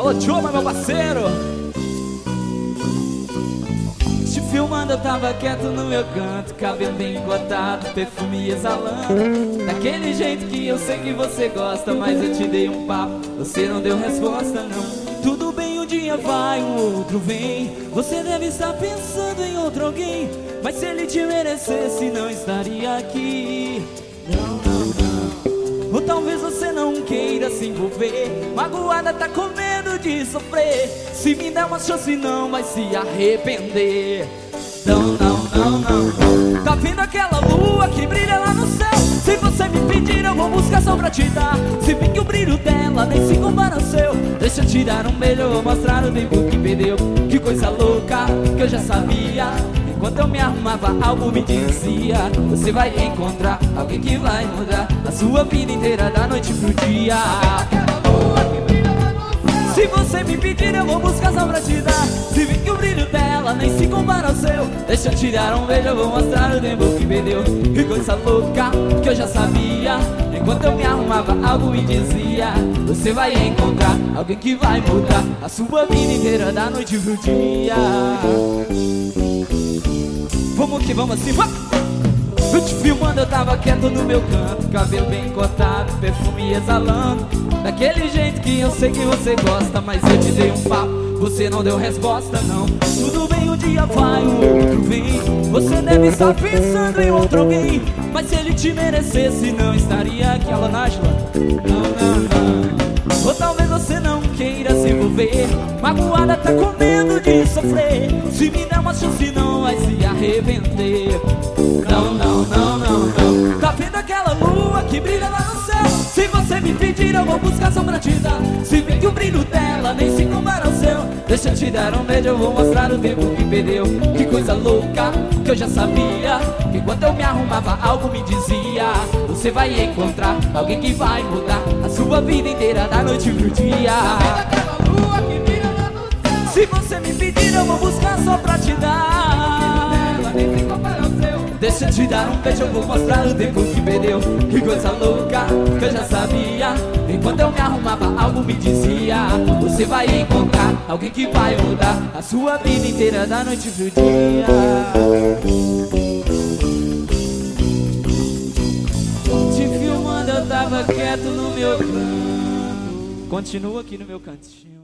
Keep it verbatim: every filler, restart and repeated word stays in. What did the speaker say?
Alô, Tchuma, meu parceiro. Te filmando, eu tava quieto no meu canto, cabelo bem cortado, perfume exalando, daquele jeito que eu sei que você gosta. Mas eu te dei um papo, você não deu resposta não. Tudo bem, um dia vai, um outro vem. Você deve estar pensando em outro alguém, mas se ele te merecesse não estaria aqui. Não, não, não. Ou talvez você não queira se envolver, magoada, tá com medo de sofrer. Se me der uma chance não vai se arrepender. Não, não, não, não. Tá vendo aquela lua que brilha lá no céu? Se você me pedir eu vou buscar só pra te dar. Se bem que o brilho dela nem se compara ao seu. Deixa eu tirar um beijo, eu vou mostrar o tempo que perdeu. Que coisa louca, que eu já sabia. Enquanto eu me arrumava, algo me dizia: você vai encontrar alguém que vai mudar a sua vida inteira, da noite pro dia. Se você me pedir eu vou buscar só pra te dar. Se bem que o brilho dela nem se compara ao seu. Deixa eu tirar um beijo, eu vou mostrar o tempo que perdeu. Que coisa louca, que eu já sabia. Enquanto eu me arrumava, algo me dizia: você vai encontrar alguém que vai mudar a sua vida inteira, da noite pro dia. Vamos que vamos assim, vamos! Eu te filmando, eu tava quieto no meu canto, cabelo bem cortado, perfume exalando, daquele jeito que eu sei que você gosta. Mas eu te dei um papo, você não deu resposta não. Tudo bem, um dia vai, o outro vem. Você deve estar pensando em outro alguém, mas se ele te merecesse não estaria aqui. Alô, Nájila. Não, não, não. Ou talvez você não queira se envolver, magoada, tá com medo de sofrer. Se me der uma chance não vai se arrepender. Não, não, não, não, não. Tá vendo aquela lua que brilha lá no céu? Se você me pedir eu vou buscar só pra te dar. Se bem que o brilho dela nem se compara ao seu. Deixa eu te dar um beijo, eu vou mostrar o tempo que perdeu. Que coisa louca, que eu já sabia. Que enquanto eu me arrumava algo me dizia: você vai encontrar alguém que vai mudar a sua vida inteira, da noite pro dia. Tá vendo aquela lua que brilha lá no céu? Se você me pedir eu vou buscar só pra te dar. Ela nem se compara ao seu. Deixa eu te dar um beijo, eu vou mostrar o tempo que perdeu. Que coisa louca, que eu já sabia. Enquanto eu me arrumava, algo me dizia: você vai encontrar alguém que vai mudar a sua vida inteira, da noite pro dia. Te filmando, eu tava quieto no meu canto. Continua aqui no meu cantinho.